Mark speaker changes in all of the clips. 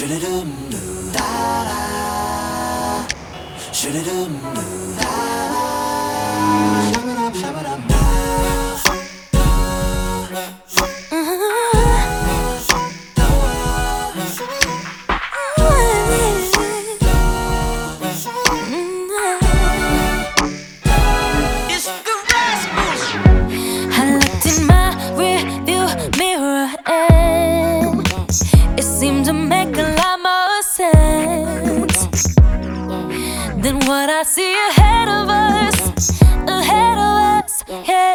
Speaker 1: Seemed to make a lot more sense than what I see ahead of us, yeah.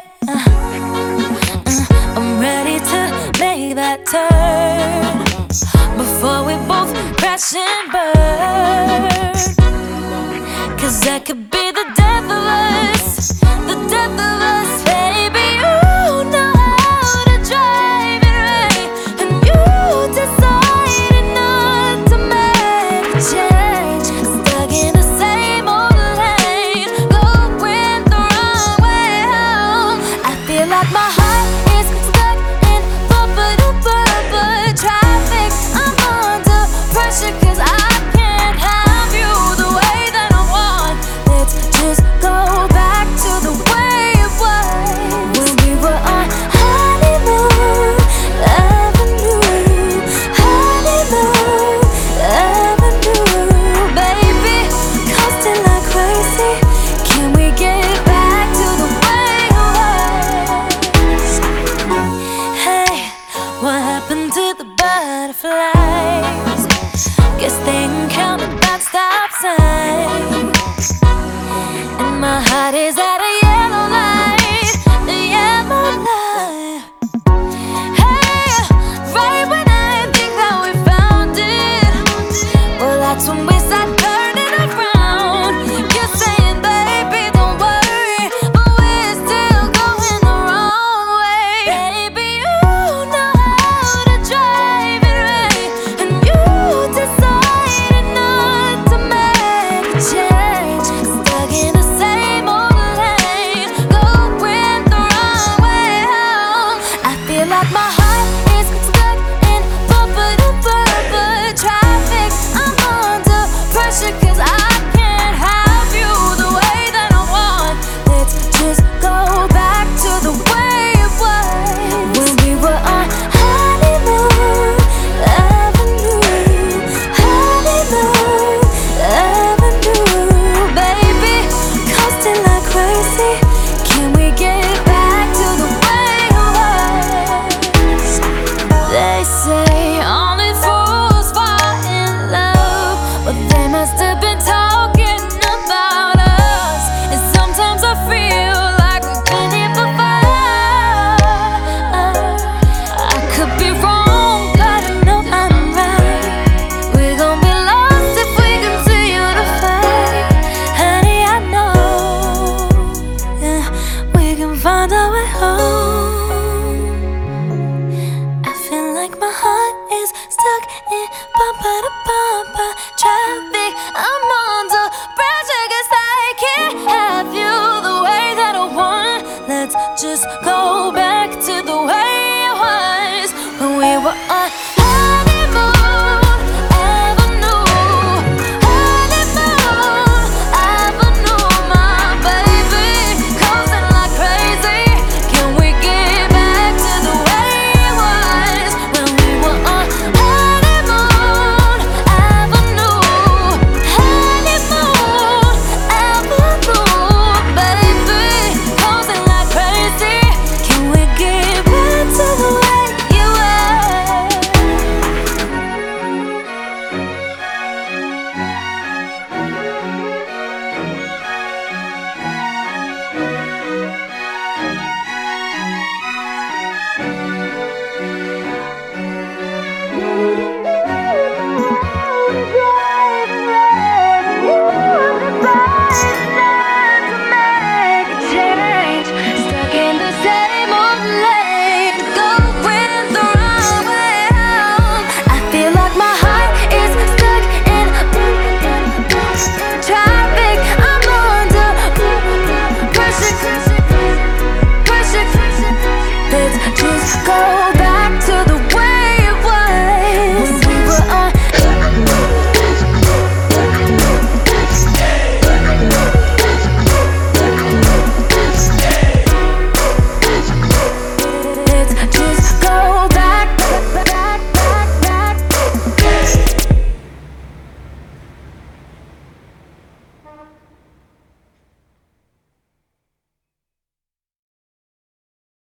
Speaker 1: I'm ready to make that turn before we both crash and burn. 'Cause that could be the death of us, the death of us, baby. You know how to drive it right, and you decide not to make a change. Stuck in the same old lane, going the wrong way home. I feel like my heart is stuck in bumper traffic. I'm under pressure 'cause I can't have you the way that I want. Let's just go back to the way it was when we were on honeymoon avenue, honeymoon avenue, baby. Coasting like crazy. Can we get back to the way it was? Hey, what happened to the butterflies? Guess they ain't counted that stop sign. And my heart is at a yellow light, a yellow light. Hey, right when I think that we found it, well, that's when we start turning around. You're saying, baby, don't worry, but we're still going the wrong way. Baby, you know how to drive it right, and you decided not to make a change. Stuck in the same old lane, going the wrong way home. I feel like my heart is stuck in bumper traffic. I'm under pressure 'cause I can't have you the way that I want. Let's just go back to the way it was when we were on honeymoon avenue, honeymoon avenue, baby. Coasting like crazy. Can we get back to the way it was? They say only fools fall in love, but they must have been talking about us. And sometimes I feel like we've been here before. I could be wrong, but I know I'm right. We're gonna be lost if we continue to fight. Honey, I know, yeah, we can find our way home. I feel like my heart is stuck in